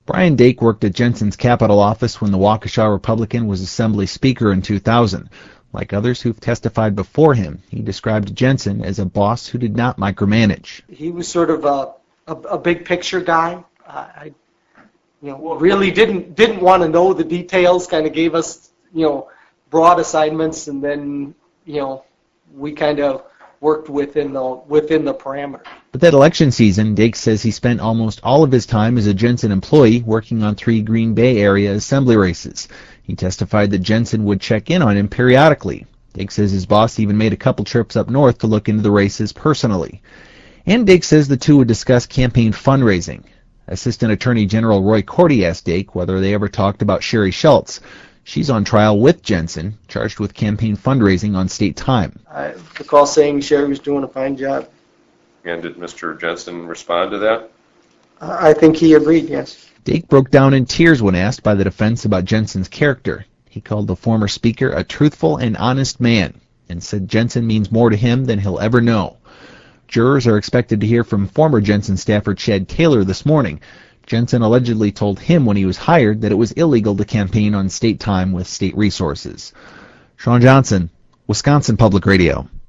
Brian Dake worked at Jensen's Capitol office when the Waukesha Republican was Assembly Speaker in 2000. Like others who've testified before him, he described Jensen as a boss who did not micromanage. He was sort of a big picture guy. Really didn't want to know the details. Kind of gave us broad assignments, and then we kind of worked within the parameter. But that election season, Dake says he spent almost all of his time as a Jensen employee working on 3 Green Bay area assembly races. He testified that Jensen would check in on him periodically. Dake says his boss even made a couple trips up north to look into the races personally. And Dake says the two would discuss campaign fundraising. Assistant Attorney General Roy Cordy asked Dake whether they ever talked about Sherry Schultz. She's on trial with Jensen, charged with campaign fundraising on state time. I recall saying Sherry was doing a fine job. And did Mr. Jensen respond to that? I think he agreed, yes. Dake broke down in tears when asked by the defense about Jensen's character. He called the former speaker a truthful and honest man, and said Jensen means more to him than he'll ever know. Jurors are expected to hear from former Jensen staffer Chad Taylor this morning. Jensen allegedly told him when he was hired that it was illegal to campaign on state time with state resources. Sean Johnson, Wisconsin Public Radio.